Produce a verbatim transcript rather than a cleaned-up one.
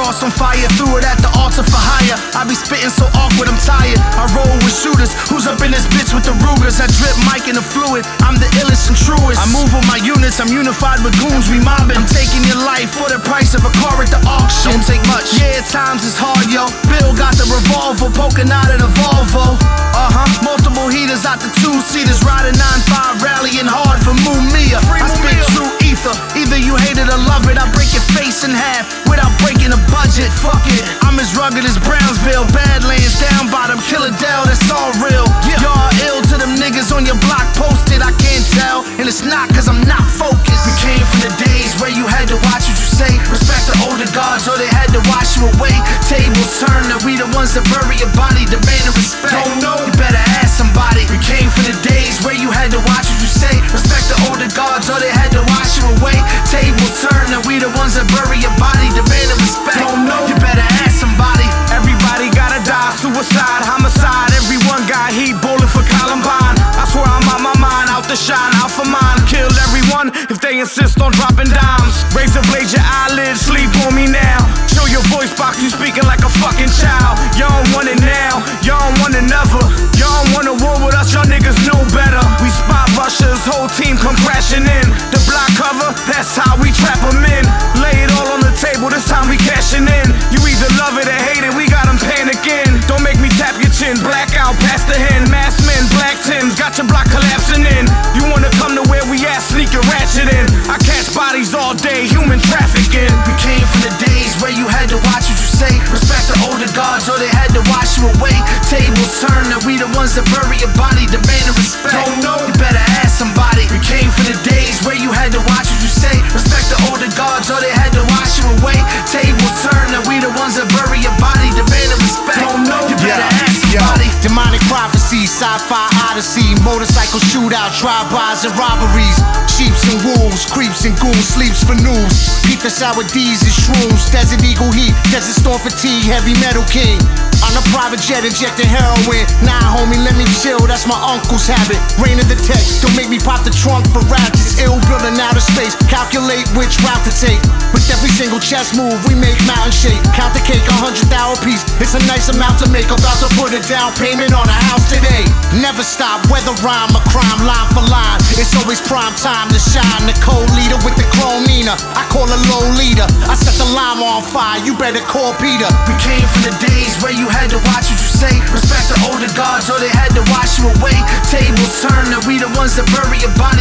cross on fire, threw it at the altar for hire. I be spitting so awkward, I'm tired. I roll with shooters, who's up in this bitch with the Rugers? I drip mic in the fluid, I'm the illest and truest. I move with my units, I'm unified with goons, we mobbing. I'm taking your life for the price of a car at the auction. Don't take much, yeah, times is hard, yo. Bill got the revolver, poking out of the Volvo. Uh-huh, multiple heaters out the two-seaters, riding nine five, rallying hard for Mumia. I spit true ether, either you hate it or love it. I break your face in half without breaking a budget. Fuck it, I'm as rugged as Brownsville, Badlands, down bottom, Killer Dell, that's all real. Y'all ill to them niggas on your block posted, I can't tell, and it's not cause I'm not focused. We came from the days where you had to watch what you say, respect the older gods or they had to wash you away. Tables turn, and we the ones that bury your body, demanding respect. Don't know, you better ask somebody. We came from the days where you had to watch what you say, respect the older gods or they had to wash you away. Tables turn, and we the ones that bury your body, demanding respect. Don't know, you better ask somebody. Everybody gotta die, suicide, homicide. Everyone got heat, bullet for Columbine. I swear I'm out my mind, out to shine, out for mine. Kill everyone if they insist on dropping dimes. Razor blade your eyelids, sleep on me now. Show your voice box, you speaking like a fucking child. Y'all don't want it now, y'all don't want it never. Y'all don't want a war with us, y'all niggas know better. We spot rushers, whole team come crashing in. The block cover, that's how we trap them in. Lay it all on the table, this time we cashing in. You either love it or hate it, we got them panicking. Don't make me tap your chin, blackout past the hen. Masked men, black Tims, got your block collapsing in. You wanna come to where we at, sneak your ratchet in. I catch bodies all day, human trafficking. We came from the days where you had to watch what you say, respect the older gods or they had to wash you away. Tables turn, and we the ones that bury your body, demanding respect. Don't know, you better ask somebody. We came from the days where you had to watch what you say, respect the older gods or they had to wash you away. Tables turn, and we the ones that bury your body, demanding respect. Don't know, you better yeah, ask somebody. Yo, demonic prophecy, sci-fi odyssey, motorcycle shootout, drive-bys and robberies. Sheeps and wolves, creeps and goons, sleeps for news. Peep the sour D's and shrooms, Desert Eagle heat, Desert Storm fatigue, heavy metal king. On a private jet injecting heroin. Nah, homie, let me chill, that's my uncle's habit. Rain of the tech, don't make me pop the trunk for ratchets. Ill building outer space, calculate which route to take. With every single chess move, we make mountain shake. Count the cake, a hundred thousand piece, it's a nice amount to make. About to put a down payment on a house today. Never stop, whether rhyme or crime, line for line. It's always prime time to shine. The co-leader with the chrome Nina, I call a low leader. I set the llama on fire, you better call Peter. We came from the days where you had to watch what you say, respect the older gods or they had to wash you away. Tables turn, and we the ones that bury your body,